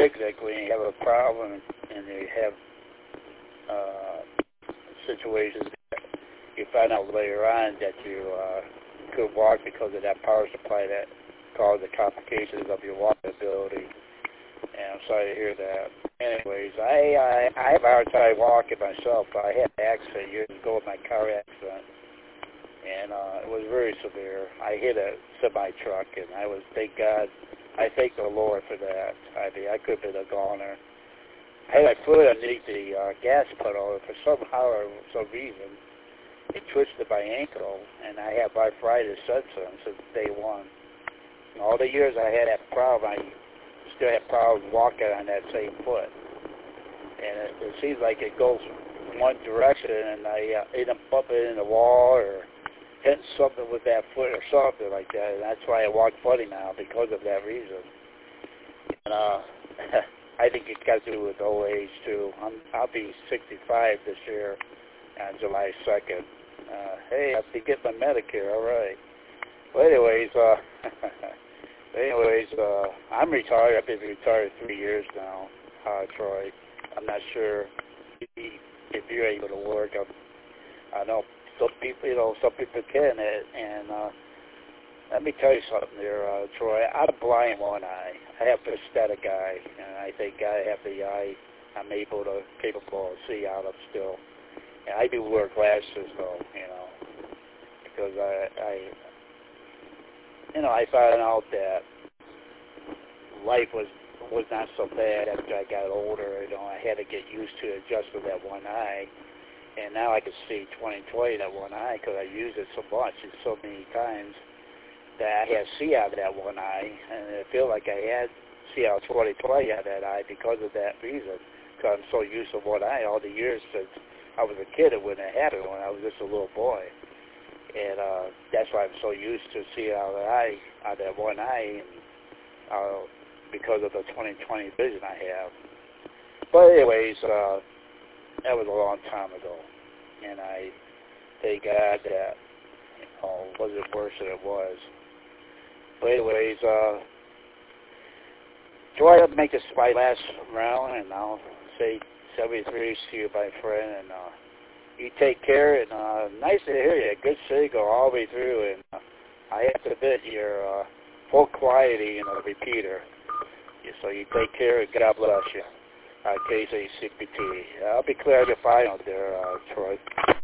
when you have a problem and you have situations that you find out later on that you could walk because of that power supply that caused the complications of your walking ability. And I'm sorry to hear that. Anyways, I have a hard time walking myself. I had an accident years ago with my car accident, and it was very severe. I hit a semi-truck, and thank God, I thank the Lord for that. I mean, I could have been a goner. I had my foot underneath the gas pedal, and for somehow or some reason, it twisted my ankle, and I have arthritis since day one. And all the years I had that problem, I still have problems walking on that same foot. And it seems like it goes one direction, and I end up bumping in the wall or hitting something with that foot or something like that. And that's why I walk funny now, because of that reason. And I think it got to do with old age, too. I'll be 65 this year on July 2nd. Hey, I'll be getting my Medicare, all right. Well, anyways, I'm retired. I've been retired 3 years now, Troy. I'm not sure if you're able to work. I know some people can, and let me tell you something there, Troy. I'm blind one eye. I have prosthetic eye, and I thank God I have the eye I'm capable to see out of still. And I do wear glasses, though, because I found out that life was not so bad after I got older. I had to get used to adjust with that one eye, and now I can see 20/20 that one eye because I use it so much and so many times that I had see out of that one eye, and I feel like I had see out 20/20 out of that eye because of that reason. Because I'm so used to one eye all the years since I was a kid. It wouldn't have happened when I was just a little boy. And that's why I'm so used to seeing out of that one eye, and, because of the 20/20 vision I have. But anyways, that was a long time ago, and I thank God that it wasn't worse than it was. But anyways, do I make this my last round, and I'll say 73 to you, my friend, and you take care, and nice to hear you. Good signal all the way through, and I have to admit you're full quality in a repeater. So you take care, and God bless you. KZCPT. I'll be clear to find out there, Troy.